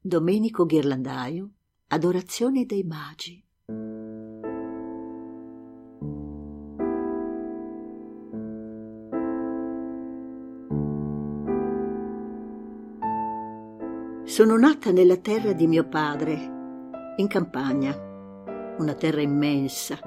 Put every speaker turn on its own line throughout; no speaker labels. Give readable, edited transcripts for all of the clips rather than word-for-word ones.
Domenico Ghirlandaio, Adorazione dei magi. Sono nata nella terra di mio padre, in campagna, una terra immensa,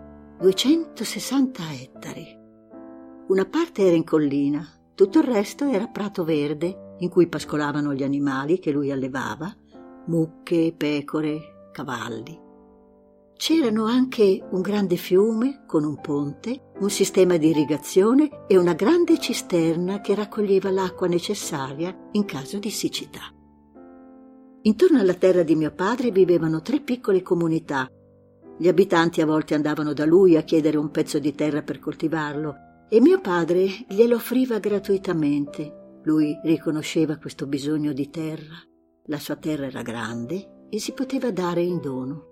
260 ettari. Una parte era in collina, tutto il resto era prato verde in cui pascolavano gli animali che lui allevava, mucche, pecore, cavalli. C'erano anche un grande fiume con un ponte, un sistema di irrigazione e una grande cisterna che raccoglieva l'acqua necessaria in caso di siccità. Intorno alla terra di mio padre vivevano 3 piccole comunità. Gli abitanti a volte andavano da lui a chiedere un pezzo di terra per coltivarlo e mio padre glielo offriva gratuitamente. Lui riconosceva questo bisogno di terra. La sua terra era grande e si poteva dare in dono.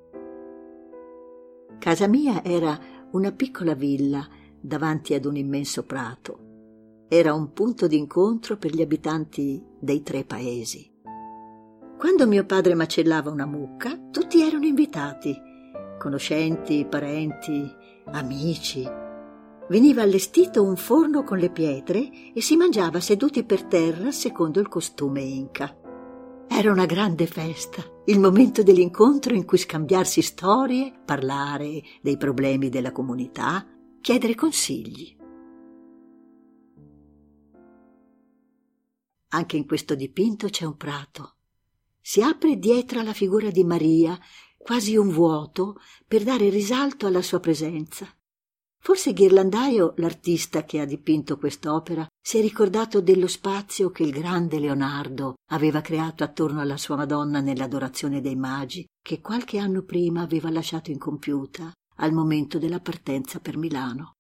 Casa mia era una piccola villa davanti ad un immenso prato. Era un punto d'incontro per gli abitanti dei 3 paesi. Quando mio padre macellava una mucca, tutti erano invitati, conoscenti, parenti, amici. Veniva allestito un forno con le pietre e si mangiava seduti per terra secondo il costume inca. Era una grande festa, il momento dell'incontro in cui scambiarsi storie, parlare dei problemi della comunità, chiedere consigli. Anche in questo dipinto c'è un prato. Si apre dietro alla figura di Maria, quasi un vuoto, per dare risalto alla sua presenza. Forse Ghirlandaio, l'artista che ha dipinto quest'opera, si è ricordato dello spazio che il grande Leonardo aveva creato attorno alla sua Madonna nell'Adorazione dei magi, che qualche anno prima aveva lasciato incompiuta al momento della partenza per Milano.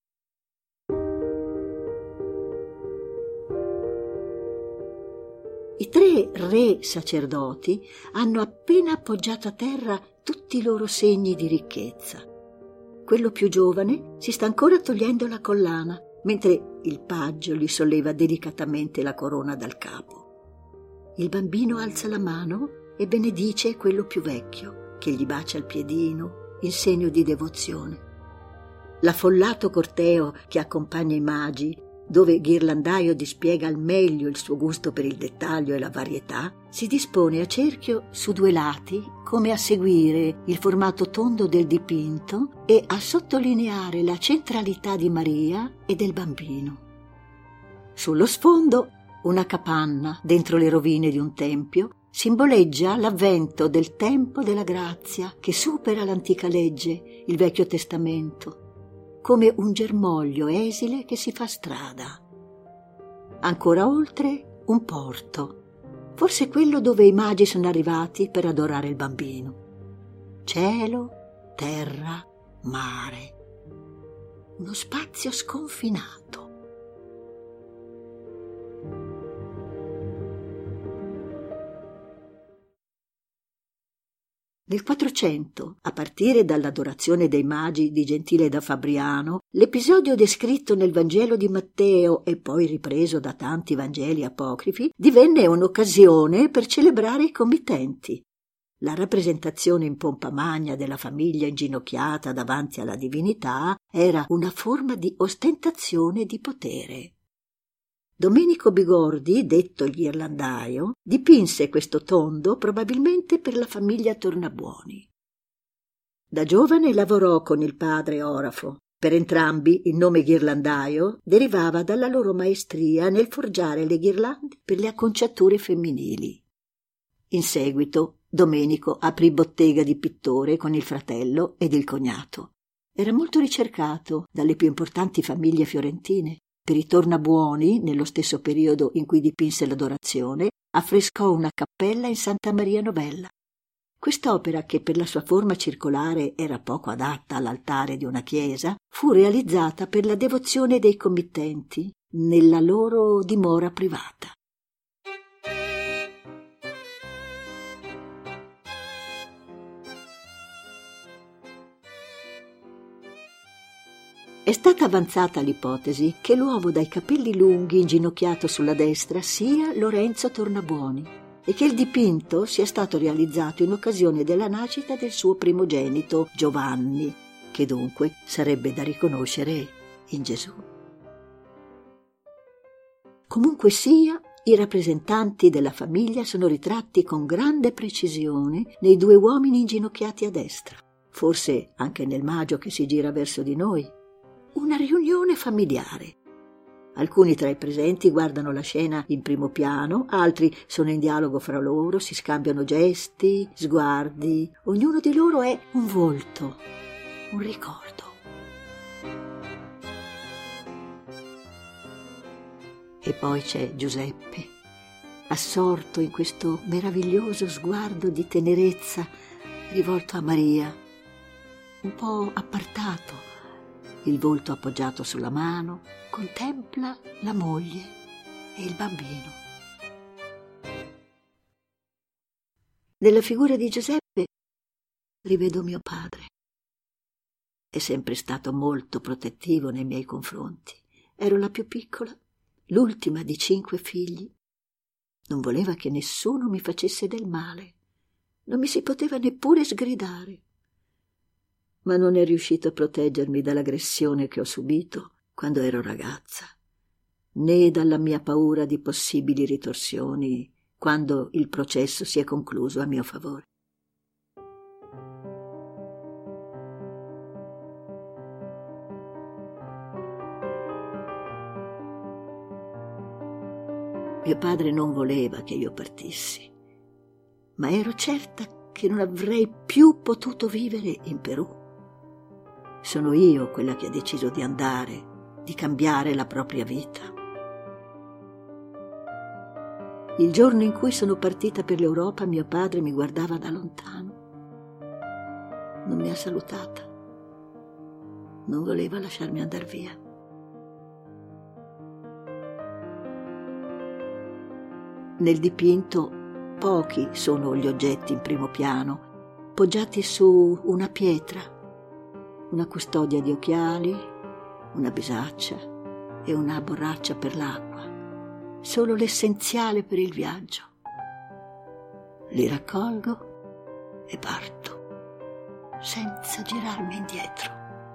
I 3 re sacerdoti hanno appena appoggiato a terra tutti i loro segni di ricchezza. Quello più giovane si sta ancora togliendo la collana, mentre il paggio gli solleva delicatamente la corona dal capo. Il bambino alza la mano e benedice quello più vecchio, che gli bacia il piedino in segno di devozione. L'affollato corteo che accompagna i magi, dove Ghirlandaio dispiega al meglio il suo gusto per il dettaglio e la varietà, si dispone a cerchio su 2 lati come a seguire il formato tondo del dipinto e a sottolineare la centralità di Maria e del bambino. Sullo sfondo una capanna dentro le rovine di un tempio simboleggia l'avvento del tempo della grazia che supera l'antica legge, il Vecchio Testamento, come un germoglio esile che si fa strada. Ancora oltre un porto, forse quello dove i magi sono arrivati per adorare il bambino. Cielo, terra, mare. Uno spazio sconfinato. Nel 400, a partire dall'Adorazione dei magi di Gentile da Fabriano, l'episodio descritto nel Vangelo di Matteo e poi ripreso da tanti Vangeli apocrifi divenne un'occasione per celebrare i committenti. La rappresentazione in pompa magna della famiglia inginocchiata davanti alla divinità era una forma di ostentazione di potere. Domenico Bigordi, detto il Ghirlandaio, dipinse questo tondo probabilmente per la famiglia Tornabuoni. Da giovane lavorò con il padre Orafo. Per entrambi il nome Ghirlandaio derivava dalla loro maestria nel forgiare le ghirlande per le acconciature femminili. In seguito Domenico aprì bottega di pittore con il fratello ed il cognato. Era molto ricercato dalle più importanti famiglie fiorentine. Per i Tornabuoni, nello stesso periodo in cui dipinse l'Adorazione, affrescò una cappella in Santa Maria Novella. Quest'opera, che per la sua forma circolare era poco adatta all'altare di una chiesa, fu realizzata per la devozione dei committenti nella loro dimora privata. È stata avanzata l'ipotesi che l'uomo dai capelli lunghi inginocchiato sulla destra sia Lorenzo Tornabuoni. e che il dipinto sia stato realizzato in occasione della nascita del suo primogenito Giovanni, che dunque sarebbe da riconoscere in Gesù. Comunque sia, i rappresentanti della famiglia sono ritratti con grande precisione nei due uomini inginocchiati a destra, forse anche nel Magio che si gira verso di noi. Una riunione familiare. Alcuni tra i presenti guardano la scena in primo piano, altri sono in dialogo fra loro, si scambiano gesti, sguardi. Ognuno di loro è un volto, un ricordo. E poi c'è Giuseppe, assorto in questo meraviglioso sguardo di tenerezza rivolto a Maria, un po' appartato, il volto appoggiato sulla mano, contempla la moglie e il bambino. Nella figura di Giuseppe rivedo mio padre. È sempre stato molto protettivo nei miei confronti. Ero la più piccola, l'ultima di 5 figli. Non voleva che nessuno mi facesse del male. Non mi si poteva neppure sgridare. Ma non è riuscito a proteggermi dall'aggressione che ho subito quando ero ragazza, né dalla mia paura di possibili ritorsioni quando il processo si è concluso a mio favore. Mio padre non voleva che io partissi, ma ero certa che non avrei più potuto vivere in Perù. Sono io quella che ha deciso di andare, di cambiare la propria vita. Il giorno in cui sono partita per l'Europa, mio padre mi guardava da lontano. Non mi ha salutata. Non voleva lasciarmi andar via. Nel dipinto pochi sono gli oggetti in primo piano, poggiati su una pietra, una custodia di occhiali, una bisaccia e una borraccia per l'acqua, solo l'essenziale per il viaggio. Li raccolgo e parto, senza girarmi indietro.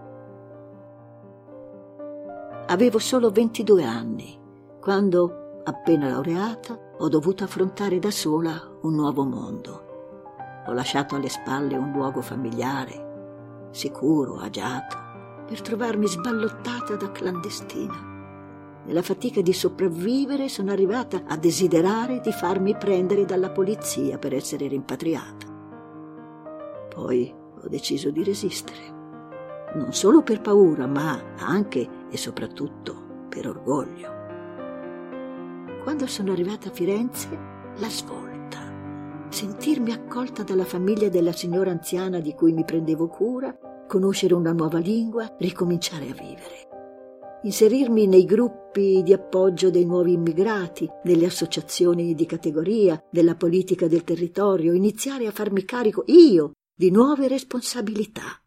Avevo solo 22 anni, quando, appena laureata, ho dovuto affrontare da sola un nuovo mondo. Ho lasciato alle spalle un luogo familiare, sicuro, agiato, per trovarmi sballottata da clandestina. Nella fatica di sopravvivere sono arrivata a desiderare di farmi prendere dalla polizia per essere rimpatriata. Poi ho deciso di resistere, non solo per paura, ma anche e soprattutto per orgoglio. Quando sono arrivata a Firenze, la svolta. Sentirmi accolta dalla famiglia della signora anziana di cui mi prendevo cura, conoscere una nuova lingua, ricominciare a vivere. Inserirmi nei gruppi di appoggio dei nuovi immigrati, nelle associazioni di categoria, della politica del territorio, iniziare a farmi carico io di nuove responsabilità.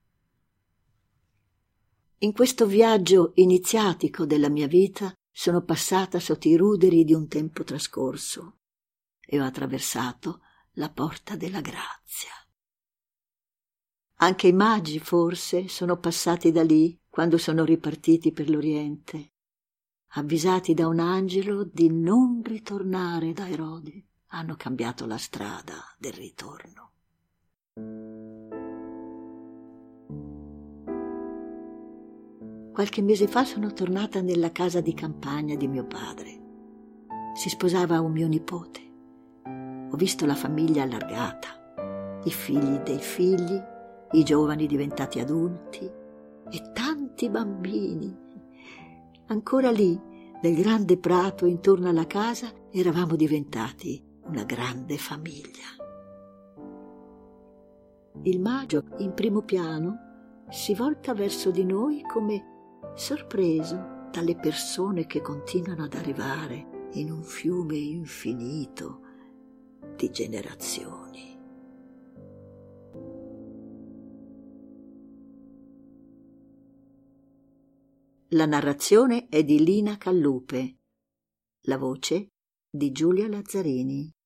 In questo viaggio iniziatico della mia vita sono passata sotto i ruderi di un tempo trascorso e ho attraversato la porta della grazia. Anche i magi, forse, sono passati da lì quando sono ripartiti per l'Oriente, avvisati da un angelo di non ritornare da Erode. Hanno cambiato la strada del ritorno. Qualche mese fa sono tornata nella casa di campagna di mio padre. Si sposava un mio nipote. Ho visto la famiglia allargata, i figli dei figli, i giovani diventati adulti e tanti bambini. Ancora lì, nel grande prato intorno alla casa, eravamo diventati una grande famiglia. Il Magio, in primo piano, si volta verso di noi come sorpreso dalle persone che continuano ad arrivare in un fiume infinito di generazioni. La narrazione è di Lina Callupe, la voce di Giulia Lazzarini.